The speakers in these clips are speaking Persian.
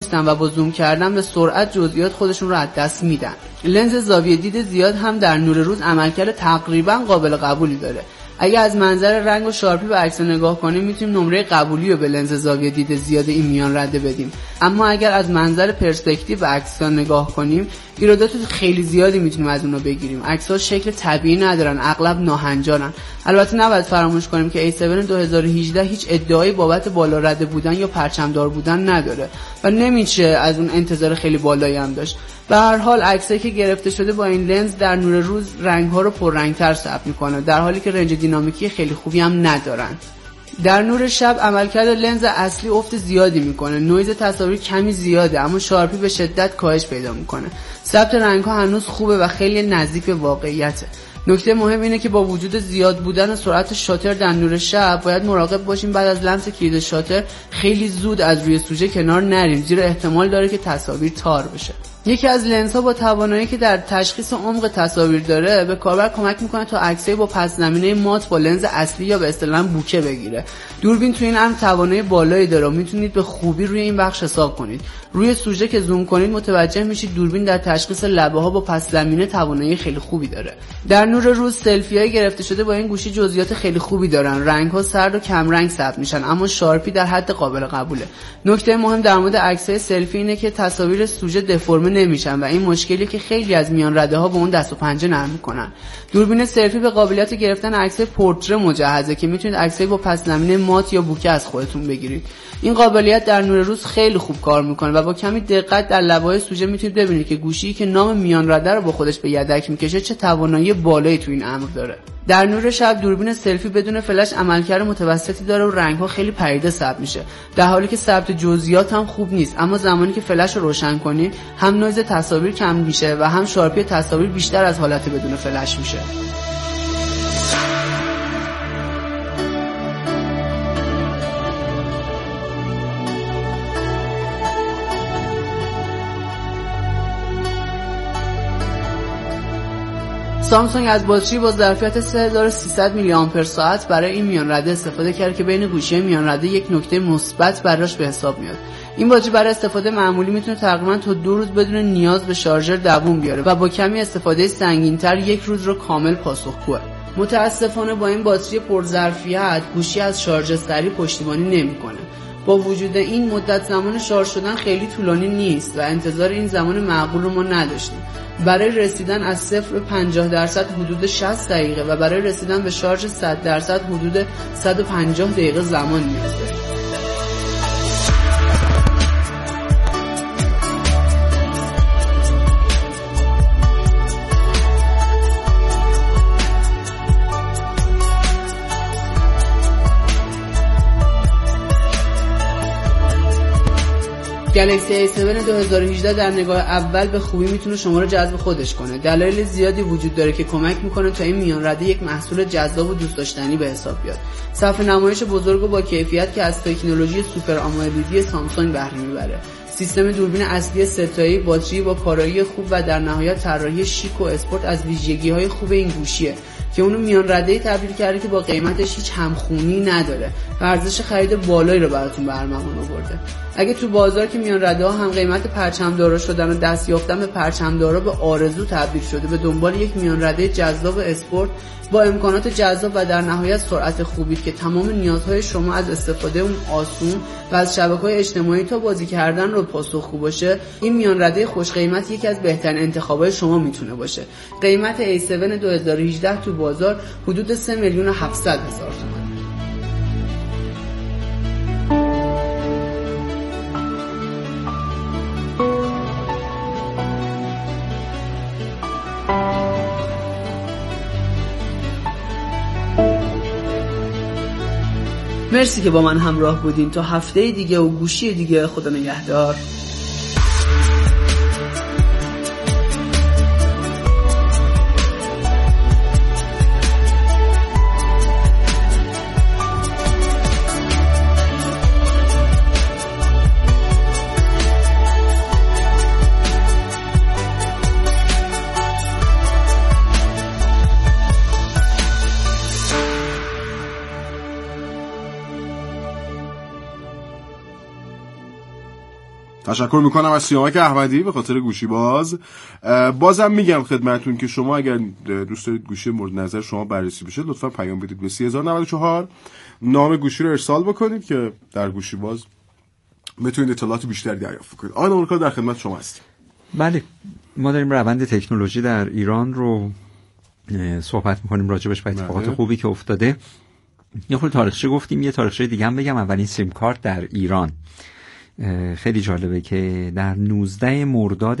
و با زوم کردن به سرعت جزئیات خودشون رو از دست میدن. لنز زاویه دید زیاد هم در نور روز عملکرد تقریبا قابل قبولی داره. اگه از منظر رنگ و شارپی به عکس نگاه کنیم میتونیم نمره قبولی رو به لنز زاویه دید زیاد این میان رده بدیم، اما اگر از منظر پرسپکتیو به عکس‌ها نگاه کنیم ایرادات خیلی زیادی میتونیم از اونها بگیریم. عکس‌ها شکل طبیعی ندارن، اغلب ناهنجارن. البته نباید فراموش کنیم که A7 2018 هیچ ادعایی بابت بالا رده بودن یا پرچمدار بودن نداره و نمیشه از اون انتظار خیلی بالایی هم داشت. به هر حال عکسایی که گرفته شده با این لنز در نور روز رنگ‌ها رو پررنگ‌تر ثبت می‌کنه، در حالی که رنج دینامیکی خیلی خوبی هم ندارن. در نور شب عملکرد لنز اصلی افت زیادی میکنه، نویز تصاویر کمی زیاده اما شارپی به شدت کاهش پیدا میکنه. ثبت رنگ‌ها هنوز خوبه و خیلی نزدیک به واقعیته. نکته مهم اینه که با وجود زیاد بودن سرعت شاتر در نور شب باید مراقب باشیم بعد از لمس کلید شاتر خیلی زود از روی سوژه کنار نریم، زیرا احتمال داره که تصاویر تار بشه. یکی از لنزها با توانایی که در تشخیص عمق تصاویر داره به کاربر کمک میکنه تا عکسای با پس زمینه مات با لنز اصلی یا به اصطلاح بوکه بگیره. دوربین تو این امر توانایی بالایی داره و میتونید به خوبی روی این بخش حساب کنید. روی سوژه که زوم کنید متوجه میشید دوربین در تشخیص لبه ها با پس زمینه توانایی خیلی خوبی داره. در نور روز سلفی‌های گرفته شده با این گوشی جزئیات خیلی خوبی دارن، رنگ‌ها سرد و کم رنگ ثبت میشن اما شارپی در حد قابل قبوله. نکته مهم در مورد عکسای سلفی اینه که تصاویر سوژه دفرمه نمیشن و این مشکلی که خیلی از میان رده ها با اون دست و پنجه نرم میکنن. دوربین سلفی به قابلیت گرفتن عکس پورتره مجهزه که میتونید عکسای با پس زمینه مات یا بوکه از خودتون بگیرید. این قابلیت در نور روز خیلی خوب کار میکنه و با کمی دقت در لبه‌های سوژه میتونید ببینید که گوشی که نام میان رده رو با خودش به یدک میکشه چه توانایی بالایی تو این امر داره. در نور شب دوربین سلفی بدون فلش عملکرد متوسطی داره و رنگ‌ها خیلی پریده ثبت میشه، در حالی که ثبت جزئیات هم خوب نیست، اما زمانی که فلش رو روشن کنید هم نویز تصاویر کم میشه و هم شارپی تصاویر بیشتر از حالت بدون فلش میشه. سامسونگ از باتری با ظرفیت 3300 میلی آمپر ساعت برای این میان رده استفاده کرد که بین گوشی میان رده یک نکته مثبت براش به حساب میاد. این باتری برای استفاده معمولی میتونه تقریبا تا 2 روز بدون نیاز به شارژر دووم بیاره و با کمی استفاده سنگین‌تر 1 روز رو کامل پاسخگوه. متاسفانه با این باتری پرظرفیت گوشی از شارژ سریع پشتیبانی نمیکنه. با وجود این مدت زمان شارژ شدن خیلی طولانی نیست و انتظار این زمان معقول رو ما نداشتیم. برای رسیدن از 0 به 50% حدود 60 دقیقه و برای رسیدن به شارژ 100% حدود 150 دقیقه زمان نیاز داریم. گلکسی A7 2018 در نگاه اول به خوبی میتونه شما رو جذب خودش کنه. دلایل زیادی وجود داره که کمک میکنه تا این میان رده یک محصول جذاب و دوست داشتنی به حساب بیاد. صفحه نمایش بزرگ و با کیفیت که از تکنولوژی سوپر آمولدی سامسونگ بهره میبره. سیستم دوربین اصلی ستایی، باتری با کارایی خوب و در نهایت طراحی شیک و اسپورت از ویژگی‌های خوب این گوشیه که اونو میان رده‌ای تبدیل کرده که با قیمتش هیچ همخونی نداره و ارزش خرید بالایی رو براتون به ارمغان آورده. اگه تو بازار که میان رده‌ها هم قیمت پرچمدارا شدن و دست یافتن به پرچمدارا به آرزو تبدیل شده، به دنبال یک میان رده جذاب اسپورت با امکانات جذاب و در نهایت سرعت خوبی که تمام نیازهای شما از استفاده اون آسون و از شبکه‌های اجتماعی تا بازی کردن رو پاسخگو باشه، این میان رده خوش قیمت یکی از بهترین انتخابات شما میتونه باشه. قیمت A7 2018 تو بازار حدود 3,700,000 تومان. مرسی که با من همراه بودین. تا هفته دیگه و گوشی دیگه، خدا نگهدار. تشکر میکنم از سیامک احمدی به خاطر گوشی باز. بازم میگم خدمتتون که شما اگر دوست دارید گوشی مورد نظر شما بررسی بشه لطفا پیام بدید به 3094 نام گوشی رو ارسال بکنید که در گوشی باز بتونید اطلاعات بیشتری دریافت کنید. آقای نورکا در خدمت شما هستیم. بله، ما داریم روند تکنولوژی در ایران رو صحبت میکنیم راجبش و اتفاقات خوبی که افتاده. یه خورده تاریخچه گفتیم، یه تاریخچه دیگه هم بگم. اولین سیم کارت در ایران خیلی جالبه که در 19 مرداد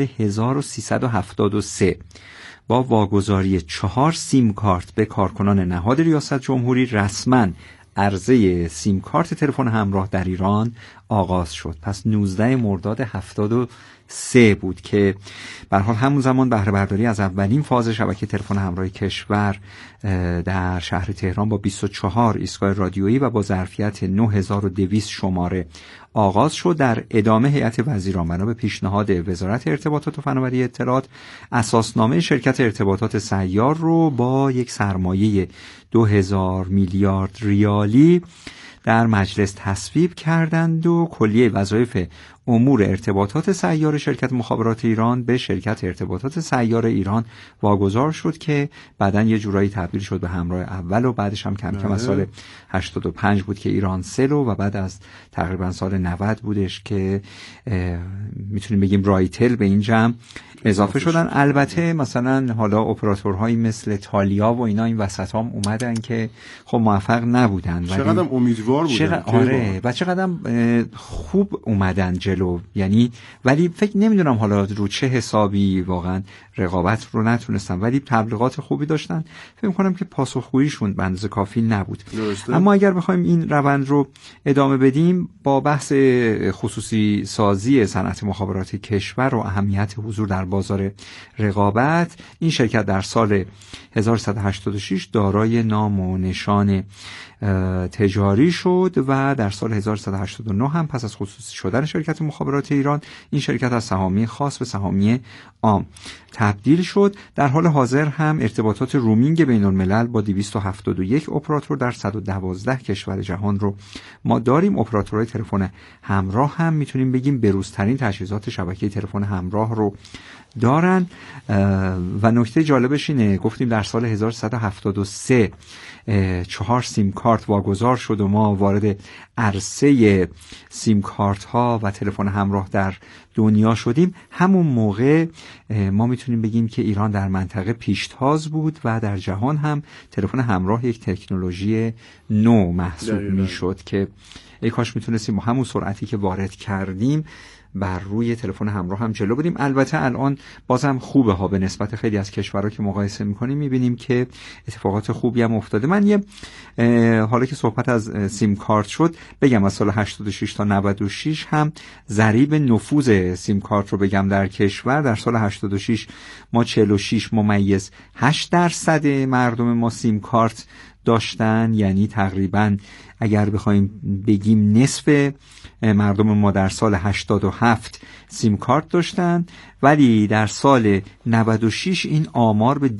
1373 با واگذاری 4 سیم کارت به کارکنان نهاد ریاست جمهوری رسما عرضه سیم کارت تلفن همراه در ایران آغاز شد. پس 19 مرداد 73 بود که به هر حال همون زمان بهره برداری از اولین فاز شبکه تلفن همراه کشور در شهر تهران با 24 ایستگاه رادیویی و با ظرفیت 9200 شماره آغاز شد. در ادامه هیئت وزیران بنا به پیشنهاد وزارت ارتباطات و فناوری اطلاعات اساسنامه شرکت ارتباطات سیار رو با یک سرمایه 2000 میلیارد ریالی در مجلس تصویب کردند و کلیه وظایف امور ارتباطات سیار شرکت مخابرات ایران به شرکت ارتباطات سیار ایران واگذار شد که بعداً یه جورایی تبدیل شد به همراه اول و بعدش هم کم کم از سال 85 بود که ایرانسل و بعد از تقریبا سال 90 بودش که میتونیم بگیم رایتل به این جمع اضافه شدن. البته مثلا حالا اپراتورهایی مثل تالیا و اینا این وسط هم اومدن که خب موفق نبودن. چقدر امیدوار بودن. آره و چقدر خوب اومدن جلو، یعنی ولی فکر نمیدونم حالا رو چه حسابی واقعا رقابت رو نتونستن، ولی تبلیغات خوبی داشتن. فکر می‌کنم که پاسخگوییشون به اندازه کافی نبود. درسته. اما اگر بخوایم این روند رو ادامه بدیم با بحث خصوصی سازی صنعت مخابرات کشور و اهمیت حضور در بازار رقابت، این شرکت در سال 1186 دارای نام و نشان تجاری شد و در سال 1189 هم پس از خصوصی شدن شرکت مخابرات ایران این شرکت از سهامی خاص به سهامی عام تبدیل شد. در حال حاضر هم ارتباطات رومینگ بین الملل با 271 اپراتور در 112 کشور جهان رو ما داریم. اپراتورهای تلفن همراه هم میتونیم بگیم بروزترین تجهیزات شبکه تلفن همراه رو دارن و نکته جالبش اینه گفتیم در سال 1173 4 سیم کارت واگذار شد و ما وارد عرصه سیم کارت ها و تلفن همراه در دنیا شدیم. همون موقع ما میتونیم بگیم که ایران در منطقه پیشتاز بود و در جهان هم تلفن همراه یک تکنولوژی نو محسوب میشد که ای کاش میتونستیم با همون سرعتی که وارد کردیم بر روی تلفن همراه هم جلو بریم. البته الان بازم خوبه ها، به نسبت خیلی از کشورها که مقایسه میکنیم میبینیم که اتفاقات خوبی هم افتاده. من یه حالا که صحبت از سیم کارت شد بگم از سال 86 تا 96 هم ضریب نفوذ سیم کارت رو بگم در کشور. در سال 86 ما 46.8% مردم ما سیم کارت داشتن، یعنی تقریبا اگر بخوایم بگیم نصف مردم ما در سال 87 سیم کارت داشتن، ولی در سال 96 این آمار به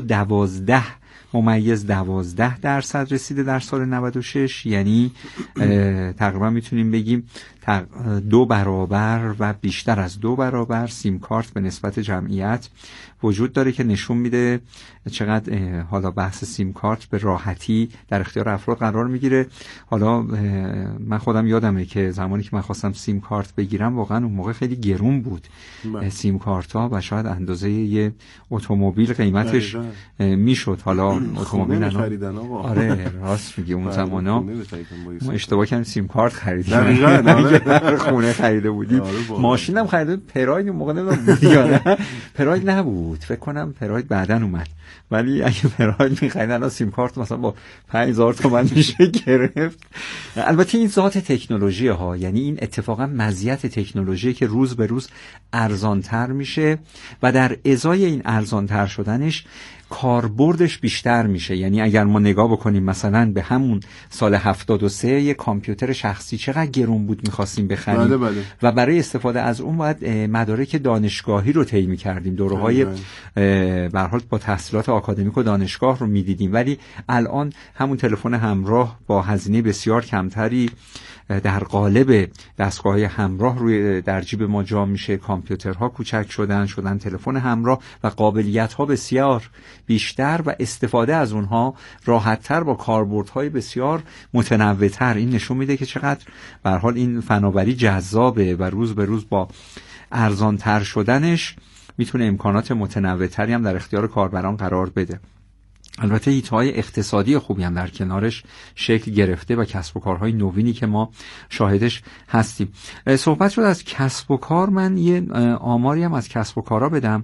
212.12% رسیده در سال 96، یعنی تقریبا میتونیم بگیم 2 برابر و بیشتر از 2 برابر سیم کارت به نسبت جمعیت وجود داره که نشون میده چقدر حالا بحث سیم کارت به راحتی در اختیار افراد قرار میگیره. حالا من خودم یادمه که زمانی که من خواستم سیم کارت بگیرم واقعا اون موقع خیلی گرون بود سیم کارت ها و شاید اندازه یه اتومبیل قیمتش میشد. حالا اتومبیل خریدن آره راست میگی اون زمانا ما اشتباه کردیم سیم کارت خریدیم. خونه خریده بودیم، ماشینم خریده پراید اون موقع نمیدونم پراید نبود، فکر کنم پراید بعدن اومد، ولی اگه پراید می‌خرید الان سیم کارت مثلا با 5000 تومان میشه گرفت. البته این ذات تکنولوژی ها، یعنی این اتفاقا مزیت تکنولوژی که روز به روز ارزانتر میشه و در ازای این ارزانتر شدنش کاربردش بیشتر میشه. یعنی اگر ما نگاه بکنیم مثلا به همون سال 73 یه کامپیوتر شخصی چقدر گرون بود می‌خواستیم بخریم بله. و برای استفاده از اون باید مدارک دانشگاهی رو طی می‌کردیم، دوره‌های به هر حال با تحصیلات آکادمیک و دانشگاه رو می‌دیدیم، ولی الان همون تلفن همراه با هزینه بسیار کمتری در قالب دستگاه‌های همراه روی در جیب ما جا میشه، کامپیوترها کوچک شدن تلفن همراه و قابلیت‌ها بسیار بیشتر و استفاده از اونها راحت‌تر با کاربردهای بسیار متنوع‌تر. این نشون میده که چقدر به هر حال این فناوری جذابه و روز به روز با ارزان‌تر شدنش میتونه امکانات متنوع‌تری هم در اختیار کاربران قرار بده. البته حیطه‌های اقتصادی خوبی هم در کنارش شکل گرفته و کسب و کارهای نوینی که ما شاهدش هستیم. صحبت شد از کسب و کار، من یه آماری هم از کسب و کارها بدم.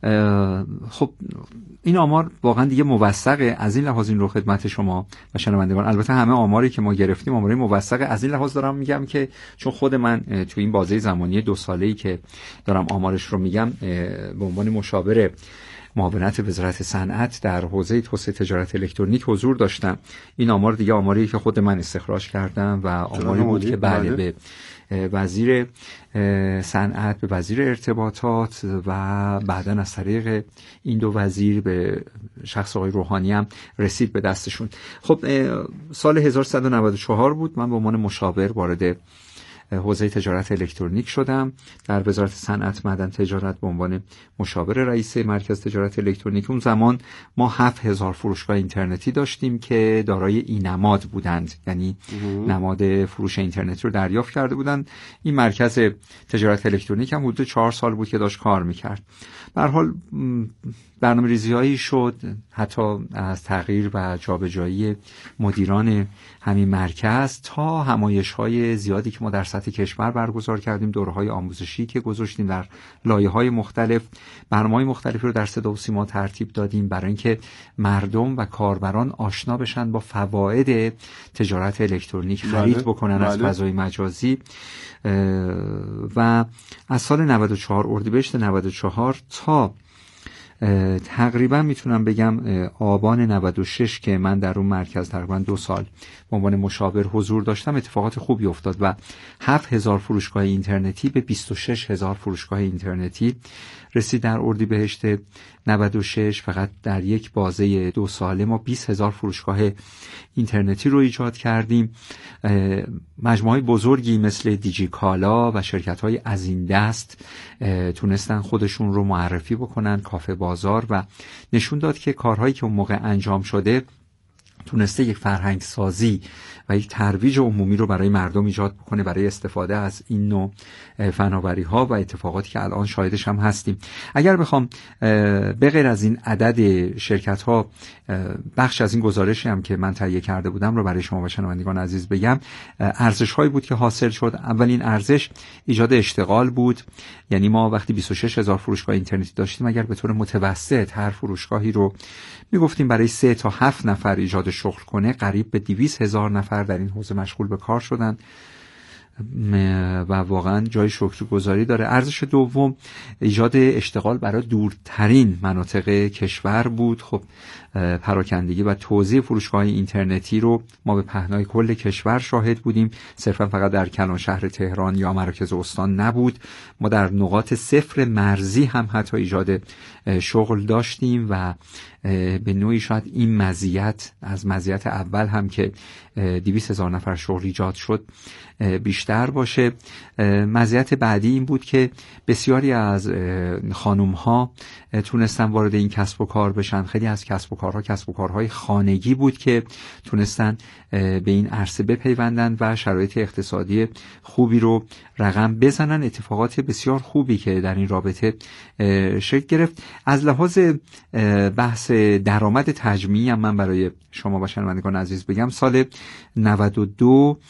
خب این آمار واقعا دیگه موثقه، از این لحاظ این رو خدمت شما و شنوندگان. البته همه آماری که ما گرفتیم آماری موثقه. از این لحاظ دارم میگم که چون خود من تو این بازه زمانی 2 ساله‌ای که دارم آمارش رو میگم به عنوان مشاور معاونت وزارت صنعت در حوزه توسعه تجارت الکترونیک حضور داشتم. این آمار دیگه آماری که خود من استخراج کردم و آماری بود که بله به وزیر صنعت، به وزیر ارتباطات و بعداً از طریق این 2 وزیر به شخص آقای روحانی هم رسید به دستشون. خب سال 1394 بود من به عنوان مشاور وارد حوزه تجارت الکترونیک شدم در وزارت صنعت معدن تجارت به عنوان مشاور رئیس مرکز تجارت الکترونیک. اون زمان ما 7000 فروشگاه اینترنتی داشتیم که دارای نماد بودند، یعنی نماد فروش اینترنتی رو دریافت کرده بودند. این مرکز تجارت الکترونیک هم حدود 4 سال بود که داشت کار میکرد. به هر حال برنامه‌ریزی‌هایی شد، حتی از تغییر و جابجایی مدیران همین مرکز تا همایش‌های زیادی که ما در سطح کشور برگزار کردیم، دوره‌های آموزشی که گذاشتیم در لایه‌های مختلف، برنامه‌های مختلفی رو در صدا و سیما ترتیب دادیم برای اینکه مردم و کاربران آشنا بشن با فواید تجارت الکترونیک، خرید بکنن از فضای مجازی. و از سال 94 اردیبهشت 94 تا تقریبا میتونم بگم آبان 96 که من در اون مرکز تقریبا 2 سال به عنوان مشاور حضور داشتم، اتفاقات خوبی افتاد و 7000 فروشگاه اینترنتی به 26000 فروشگاه اینترنتی رسید در اردیبهشت 96. فقط در یک بازه 2 ساله ما 20000 فروشگاه اینترنتی رو ایجاد کردیم. مجموعه بزرگی مثل دیجیکالا و شرکت‌های از این دست تونستن خودشون رو معرفی بکنن، کافه بازار، و نشون داد که کارهایی که اون موقع انجام شده تونسته یک فرهنگ سازی و یک ترویج عمومی رو برای مردم ایجاد بکنه برای استفاده از این نوع فناوری ها و اتفاقاتی که الان شاهدش هم هستیم. اگر بخوام به غیر از این عدد شرکت ها بخش از این گزارشی هم که من تهیه کرده بودم رو برای شما و شنوندگان عزیز بگم، ارزش هایی بود که حاصل شد. اولین ارزش ایجاد اشتغال بود، یعنی ما وقتی 26000 فروشگاه اینترنتی داشتیم، اگر به طور متوسط هر فروشگاهی رو میگفتیم برای 3 تا 7 نفر ایجاد شغل کنه، قریب به 200,000 نفر در این حوزه مشغول به کار شدن و واقعا جای شکرگزاری داره. ارزش دوم ایجاد اشتغال برای دورترین مناطق کشور بود. خب پراکندگی و توزیع فروشگاه اینترنتی رو ما به پهنای کل کشور شاهد بودیم، صرفا فقط در کلان شهر تهران یا مراکز استان نبود، ما در نقاط صفر مرزی هم حتی ایجاد شغل داشتیم و به نوعی شاید این مزیت از مزیت اول هم که 200,000 نفر شغل ایجاد شد بیشتر باشه. مزیت بعدی این بود که بسیاری از خانوم ها تونستن وارد این کسب و کار بشن. خیلی از کسب و کارها کسب و کارهای خانگی بود که تونستن به این عرصه بپیوندن و شرایط اقتصادی خوبی رو رقم بزنن. اتفاقات بسیار خوبی که در این رابطه شکل گرفت. از لحاظ بحث درآمد تجمیعی هم من برای شما و شنوندگان عزیز بگم، سال 92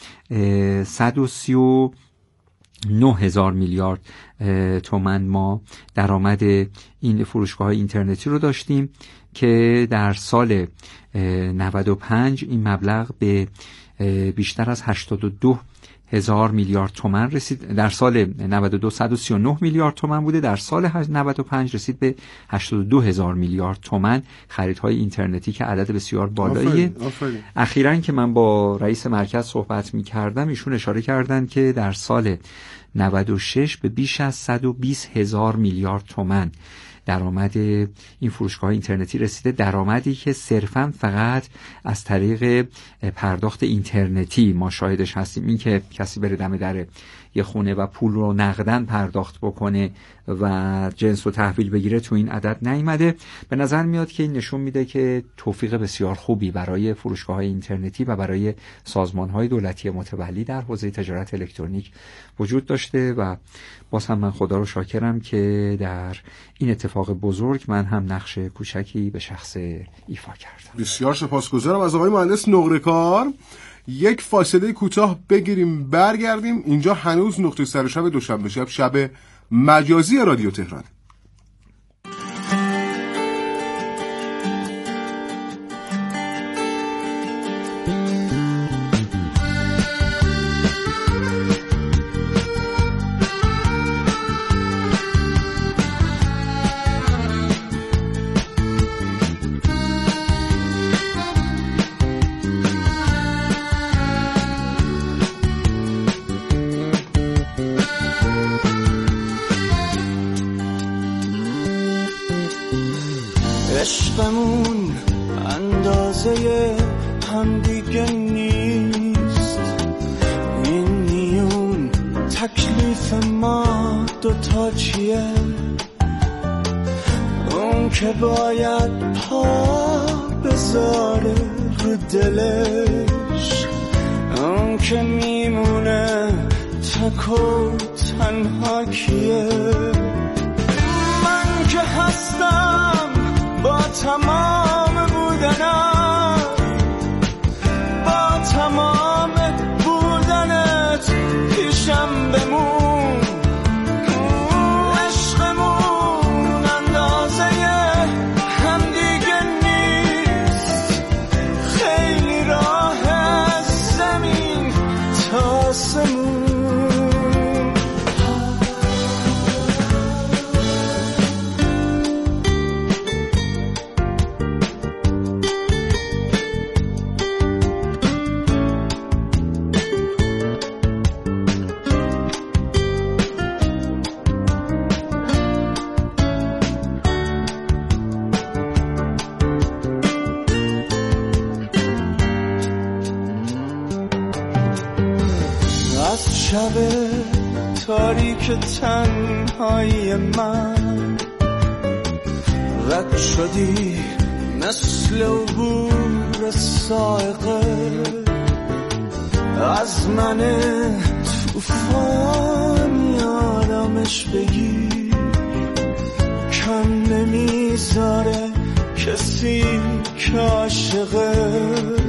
139,000 میلیارد تومان ما درآمد این فروشگاه اینترنتی رو داشتیم که در سال 95 این مبلغ به بیشتر از 82,000 میلیارد تومان رسید. در سال 92 139 میلیارد تومان بوده، در سال 95 رسید به 82,000 میلیارد تومان خریدهای اینترنتی که عدد بسیار بالاییه. اخیراً که من با رئیس مرکز صحبت می‌کردم، ایشون اشاره کردن که در سال 96 به بیش از 120,000 میلیارد تومان درآمد این فروشگاه اینترنتی رسیده، درآمدی که صرفاً فقط از طریق پرداخت اینترنتی ما شاهدش هستیم. این که کسی بره دم در یه خونه و پول رو نقداً پرداخت بکنه و جنس رو تحویل بگیره تو این عدد نیامده. به نظر میاد که این نشون میده که توفیق بسیار خوبی برای فروشگاه‌های اینترنتی و برای سازمان‌های دولتی متولی در حوزه تجارت الکترونیک وجود داشته و باز هم من خدا رو شاکرم که در این اتفاق بزرگ من هم نقش کوچکی به شخص ایفا کردم. بسیار سپاسگزارم از آقای مهندس نقره‌کار. یک فاصله کوتاه بگیریم برگردیم. اینجا هنوز نقطه سر شب دوشنبه شب مجازی رادیو تهران. عشقمون اندازه هم دیگه نیست، این میون تکلیف ما دوتا چیه؟ اون که باید پا بذاره رو دلش، اون که میمونه تک و تنها کیه؟ من که هستم با تمام بودنم، با تمام بودنت پیشم بمون. عشقمون اندازه هم دیگه نیست، خیلی راه از زمین تا آسمون. شب تاریک تنهایی من رد شدی مثل عبور سائقه از من طوفان آرامش بگیر، کم نمیذاره کسی که عاشقه.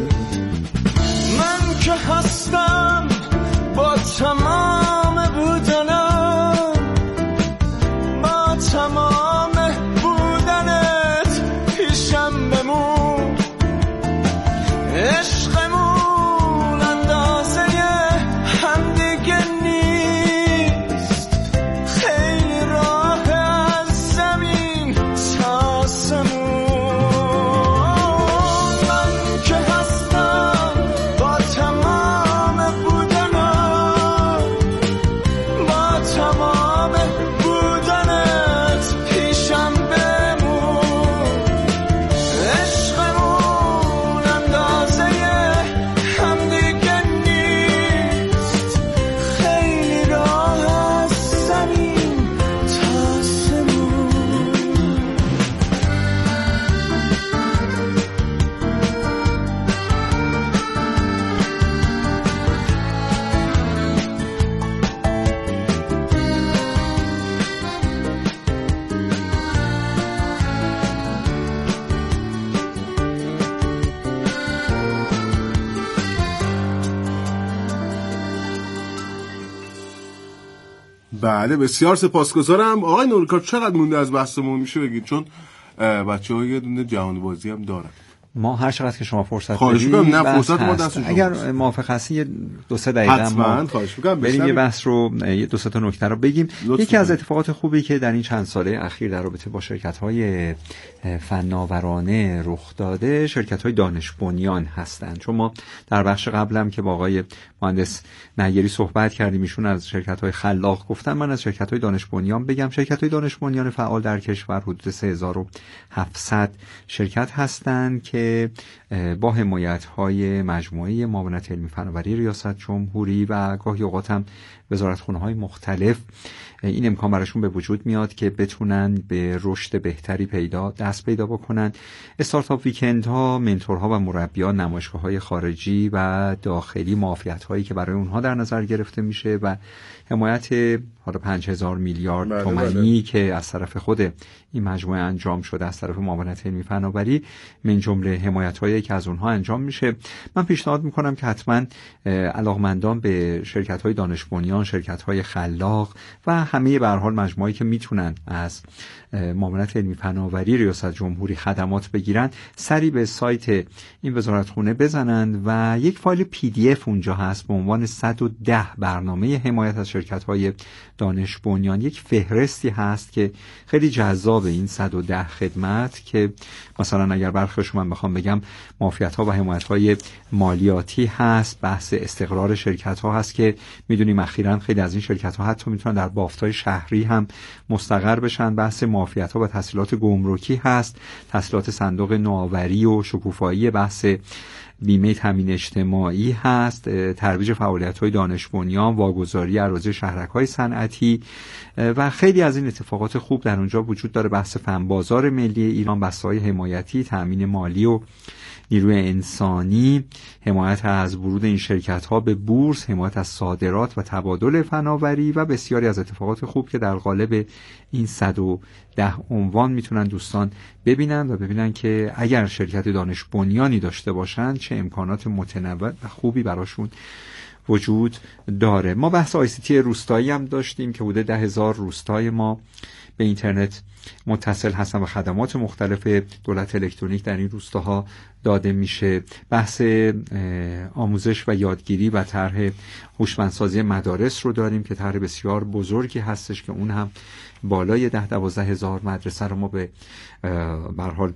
من که هستم با تمام بودنم، با تمام بودنت پیشم بمون. عشقمون اندازه هم دیگه نیست، خیلی راه از زمین تا آسمون. من که هستم با تمام بودنم، با تمام بودنت پیشم بمون. عشقمون اندازه هم دیگه نیست، خیلی راه از زمین تا آسمون. بله بسیار سپاسگزارم. آقای نقره‌کار چقدر مونده از بحثمون میشه بگید؟ چون بچه‌ها یه دونه جهان بازی هم دارن. ما هر چقدر که شما فرصت خواهش بدید می‌کنم. نه فرصت ما دست شما. اگر موافق هستی 2-3 دقیقه ما خواهش می‌کنم بریم یه بحث رو 2-3 تا نکته رو بگیم. یکی از اتفاقات خوبی که در این چند ساله اخیر در رابطه با شرکت‌های فناورانه رخ داده، شرکت‌های دانش بنیان هستند. چون ما در بخش قبلم که با آقای مهندس نگری صحبت کردیم، ایشون از شرکت‌های خلاق گفتن، من از شرکت‌های دانش بنیان بگم. شرکت‌های دانش بنیان فعال در کشور حدود 3700 شرکت هستند که با حمایت‌های مجموعه معاونت علمی فناوری ریاست جمهوری و گاهی اوقات هم وزارتخونه‌های مختلف این امکان براشون به وجود میاد که بتونن به رشد بهتری دست پیدا بکنن. استارتاپ ویکندها، منتورها و مربیان، نمایشگاه‌های خارجی و داخلی، معافیت‌هایی که برای اونها در نظر گرفته میشه و حمایت حالا 5000 میلیارد تومانی که از طرف خود این مجموعه انجام شده از طرف معاونت علمی فناوری، من جمله حمایت‌هایی که از اونها انجام میشه. من پیشنهاد میکنم که حتما علاقمندان به شرکت‌های دانش بنیان، شرکت‌های خلاق و همه به هر حال مجموعه‌ای که میتونن از معاونت علمی فناوری ریاست جمهوری خدمات بگیرن، سری به سایت این وزارتخونه بزنند و یک فایل PDF اونجا هست به عنوان 110 برنامه حمایت از شرکت‌های دانش بنیان. یک فهرستی هست که خیلی جذاب این 110 خدمت که مثلا اگر برخیش من بخوام بگم معافیت‌ها و حمایت‌های مالیاتی هست، بحث استقرار شرکت‌ها هست که میدونیم اخیراً خیلی از این شرکت‌ها حتی میتونن در بافت‌های شهری هم مستقر بشن، بحث معافیت‌ها و تسهیلات گمرکی هست، تسهیلات صندوق نوآوری و شکوفایی، بحث بیمه تامین اجتماعی هست، ترویج فعالیت‌های دانش بنیان، واگذاری اراضی شهرک‌های صنعتی و خیلی از این اتفاقات خوب در اونجا وجود داره. بحث فن بازار ملی ایران، بحث‌های حمایتی، تامین مالی و نیروی انسانی، حمایت از ورود این شرکت‌ها به بورس، حمایت از صادرات و تبادل فناوری و بسیاری از اتفاقات خوب که در قالب این 110 عنوان میتونن دوستان ببینن و ببینن که اگر شرکت دانش بنیانی داشته باشن چه امکانات متنوع و خوبی براشون وجود داره. ما بحث ICT روستایی هم داشتیم که حدود 10,000 روستای ما به اینترنت متصل هستن و خدمات مختلف دولت الکترونیک در این روستاها داده میشه. بحث آموزش و یادگیری و طرح هوشمندسازی مدارس رو داریم که طرح بسیار بزرگی هستش که اون هم بالای 10-12 هزار مدرسه رو ما به هر حال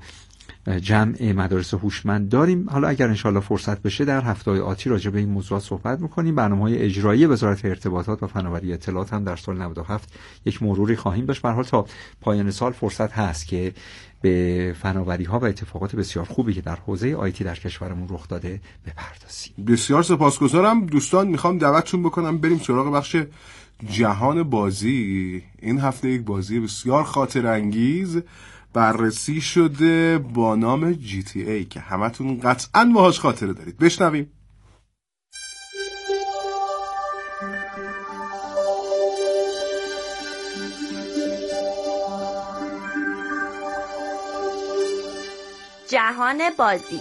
جمع مدارس هوشمند داریم. حالا اگر انشاءالله فرصت بشه در هفته‌های آتی راجع به این موضوعات صحبت می‌کنیم. برنامه‌های اجرایی وزارت ارتباطات و فناوری اطلاعات هم در سال 97 یک مروری خواهیم داشت. به هر حال تا پایان سال فرصت هست که به فناوری‌ها و اتفاقات بسیار خوبی که در حوزه آیتی در کشورمون رخ داده بپردازیم. بسیار سپاسگزارم دوستان. میخوام دعوتتون بکنم بریم سراغ بخش جهان بازی. این هفته یک بازی بسیار خاطر انگیز بررسی شده با نام GTA که همتون قطعاً باهاش خاطره دارید. بشنویم. جهان بازی.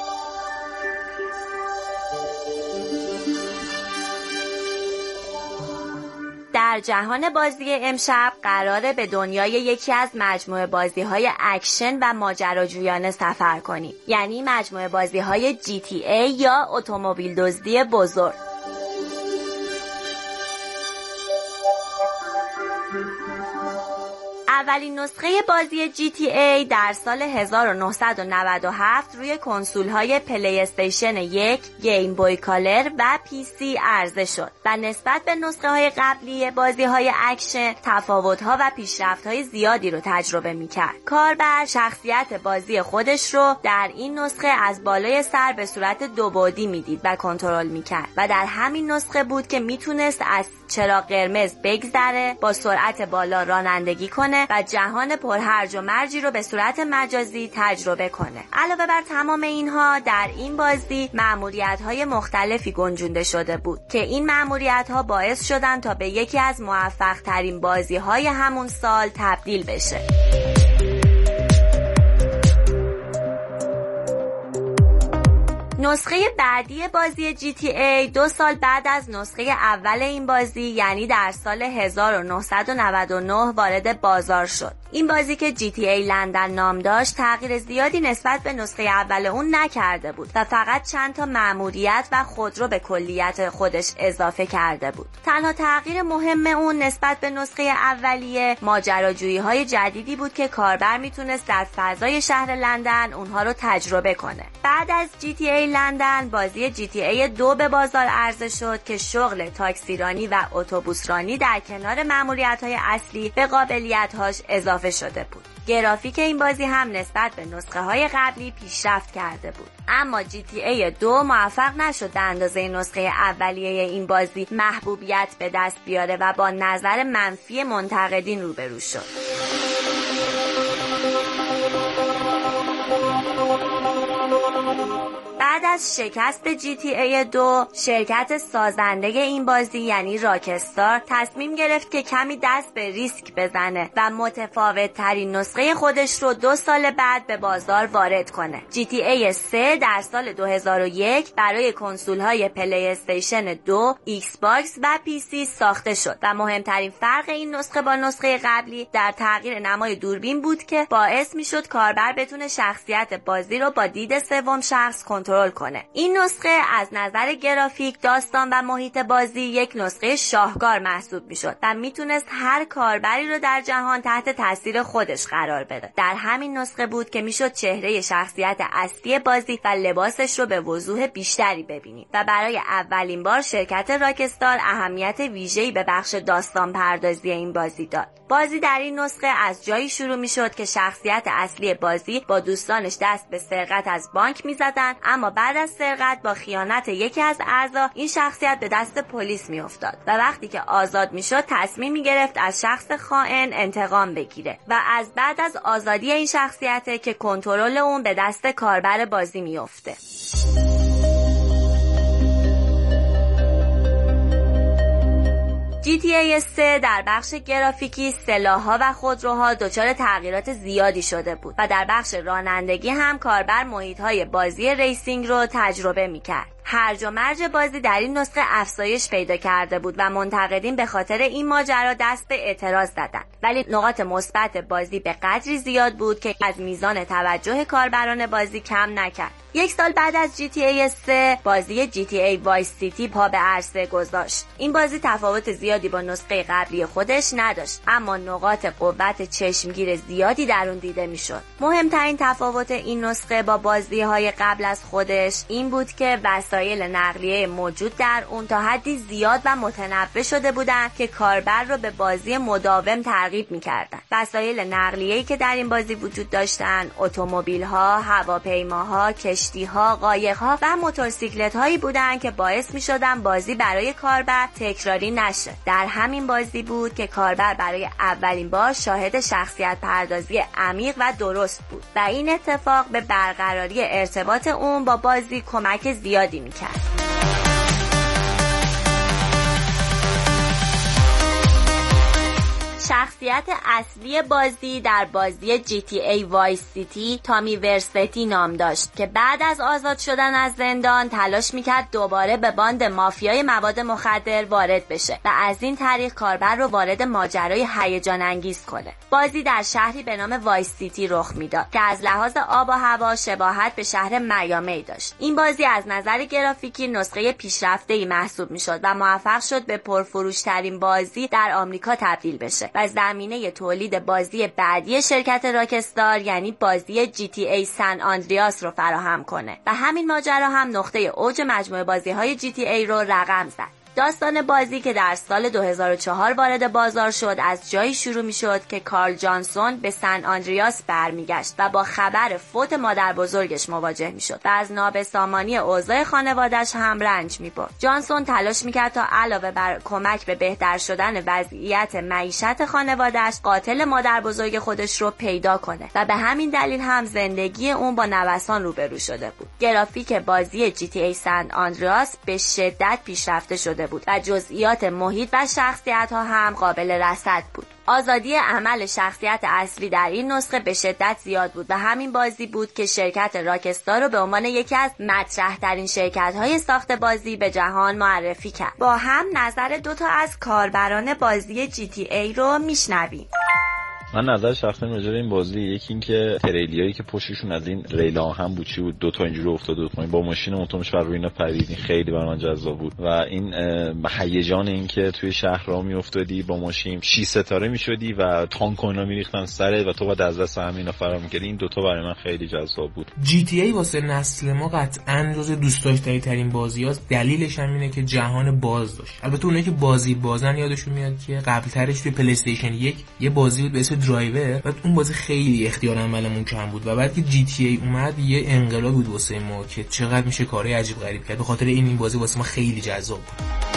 در جهان بازی امشب قراره به دنیای یکی از مجموعه بازی‌های اکشن و ماجراجویانه سفر کنیم، یعنی مجموعه بازی‌های GTA یا اتومبیل دزدی بزرگ. اولین نسخه بازی GTA در سال 1997 روی کنسول‌های پلی استیشن 1، گیم بوی کالر و PC عرضه شد و نسبت به نسخه‌های قبلی بازی‌های اکشن تفاوت‌ها و پیشرفت‌های زیادی رو تجربه می‌کرد. کاربر شخصیت بازی خودش رو در این نسخه از بالای سر به صورت دو بعدی می‌دید و کنترل می‌کرد و در همین نسخه بود که میتونست از چراغ قرمز بگذره، با سرعت بالا رانندگی کنه و جهان پرهرج و مرجی رو به صورت مجازی تجربه کنه. علاوه بر تمام اینها در این بازی مأموریت‌های مختلفی گنجونده شده بود که این مأموریت‌ها باعث شدن تا به یکی از موفق‌ترین بازی‌های همون سال تبدیل بشه. نسخه بعدی بازی GTA 2 سال بعد از نسخه اول این بازی یعنی در سال 1999 وارد بازار شد. این بازی که GTA لندن نام داشت تغییر زیادی نسبت به نسخه اول اون نکرده بود و فقط چند تا مأموریت و خودرو به کلیت خودش اضافه کرده بود. تنها تغییر مهم اون نسبت به نسخه اولیه ماجراجویی های جدیدی بود که کاربر میتونست در فضای شهر لندن اونها رو تجربه کنه. بعد از GTA لندن بازی GTA 2 به بازار عرضه شد که شغل تاکسیرانی و اتوبوسرانی در کنار مأموریت‌های اصلی به قابلیت‌هاش اضافه شده بود. گرافیک این بازی هم نسبت به نسخه های قبلی پیشرفت کرده بود، اما GTA 2 موفق نشد به اندازه نسخه اولیه این بازی محبوبیت به دست بیاره و با نظر منفی منتقدین روبرو شد. بعد از شکست GTA 2 شرکت سازنده این بازی یعنی راکستار تصمیم گرفت که کمی دست به ریسک بزنه و متفاوت ترین نسخه خودش رو 2 سال بعد به بازار وارد کنه. GTA 3 در سال 2001 برای کنسول‌های پلی استیشن 2، ایکس باکس و پی سی ساخته شد و مهمترین فرق این نسخه با نسخه قبلی در تغییر نمای دوربین بود که باعث میشد کاربر بتونه شخصیت بازی رو با دید سوم شخص کنترل کنه. این نسخه از نظر گرافیک، داستان و محیط بازی یک نسخه شاهکار محسوب میشد و میتونست هر کاربری رو در جهان تحت تاثیر خودش قرار بده. در همین نسخه بود که میشد چهره شخصیت اصلی بازی و لباسش رو به وضوح بیشتری ببینیم و برای اولین بار شرکت راکستار اهمیت ویژه‌ای به بخش داستان پردازی این بازی داد. بازی در این نسخه از جایی شروع میشد که شخصیت اصلی بازی با دوستانش دست به سرقت از بانک میزدن، اما بعد از سرقت با خیانت یکی از اعضا این شخصیت به دست پلیس میافتاد و وقتی که آزاد میشد تصمیم میگرفت از شخص خائن انتقام بگیره و از بعد از آزادی این شخصیت که کنترل اون به دست کاربر بازی میافته. GTA 3 در بخش گرافیکی، سلاح‌ها و خودروها دچار تغییرات زیادی شده بود و در بخش رانندگی هم کاربر محیط‌های بازی ریسینگ رو تجربه می‌کرد. هرج و مرج بازی در این نسخه افزایش پیدا کرده بود و منتقدین به خاطر این ماجرا دست به اعتراض زدند، ولی نقاط مثبت بازی به قدری زیاد بود که از میزان توجه کاربران بازی کم نکرد. 1 سال بعد از GTA 3 بازی GTA وایس سیتی پا به عرصه گذاشت. این بازی تفاوت زیادی با نسخه قبلی خودش نداشت، اما نقاط قوت چشمگیر زیادی در اون دیده میشد. مهمترین تفاوت این نسخه با بازی‌های قبل از خودش این بود که وسایل نقلیه موجود در اون تا حدی زیاد و متنوع شده بودند که کاربر رو به بازی مداوم ترغیب می‌کردند. وسایل نقلیه‌ای که در این بازی وجود داشتند، اتومبیل‌ها، هواپیماها، کشتی‌ها، قایق‌ها و موتورسیکلت‌هایی بودند که باعث می‌شدن بازی برای کاربر تکراری نشه. در همین بازی بود که کاربر برای اولین بار شاهد شخصیت پردازی عمیق و درست بود و این اتفاق به برقراری ارتباط اون با بازی کمک زیادی می‌کرد. شخصیت اصلی بازی در بازی GTA وایس سیتی تامی ورستی نام داشت که بعد از آزاد شدن از زندان تلاش میکرد دوباره به باند مافیای مواد مخدر وارد بشه و از این طریق کاربر رو وارد ماجرای هیجان انگیز کنه. بازی در شهری به نام وایس سیتی رخ میداد که از لحاظ آب و هوا شباهت به شهر میامی داشت. این بازی از نظر گرافیکی نسخه پیشرفته‌ای محسوب میشد و موفق شد به پرفروش‌ترین بازی در آمریکا تبدیل بشه و زمینه تولید بازی بعدی شرکت راکستار یعنی بازی GTA سن آندریاس رو فراهم کنه و همین ماجرا هم نقطه اوج مجموعه بازی‌های GTA رو رقم زد. داستان بازی که در سال 2004 وارد بازار شد از جایی شروع می شد که کارل جانسون به سن آندریاس برمیگشت و با خبر فوت مادر بزرگش مواجه می شد و از نابسامانی اوضاع خانوادش هم رنج می برد. جانسون تلاش می کرد تا علاوه بر کمک به بهتر شدن وضعیت معیشت خانوادش قاتل مادر بزرگ خودش رو پیدا کنه و به همین دلیل هم زندگی اون با نوسان روبرو شده بود. گرافیک بازی GTA سن آندریاس به شدت پیشرفته شده بود و جزئیات محیط و شخصیت ها هم قابل رصد بود. آزادی عمل شخصیت اصلی در این نسخه به شدت زیاد بود و همین بازی بود که شرکت راکستار رو به عنوان یکی از مطرح‌ترین شرکت‌های ساخت بازی به جهان معرفی کرد. با هم نظر دوتا از کاربران بازی GTA رو میشنویم. من نظر شخصی راجع به این بازی، یکی این که تریلیایی که پشتشون از این ریل آهن بود چی بود، دوتا اینجوری افتاد با ماشین اتوماتیک بر روی اینا پرید، این خیلی برای من جذاب بود و این هیجان این که توی شهر راه میافتادی با ماشین 6 ستاره میشدی و تانک اونا میریختن سرت و تو بعد از دست همینا فرار می‌کردی، این دوتا برای من خیلی جذاب بود. GTA واسه نسل ما قطعاً جزو دوست داشتنی ترین بازیاست. دلیلش هم اینه که جهان باز داشت. البته اونایی که بازن یادشون میاد که قبل‌ترش توی پلی استیشن 1 یه بازی بود به اسم درایور و اون بازی خیلی اختیار عملمون کم بود و بعد که GTA اومد یه انقلاب بود واسه ما که چقدر میشه کارهای عجیب غریب کرد. به خاطر این بازی واسه ما خیلی جذاب بود.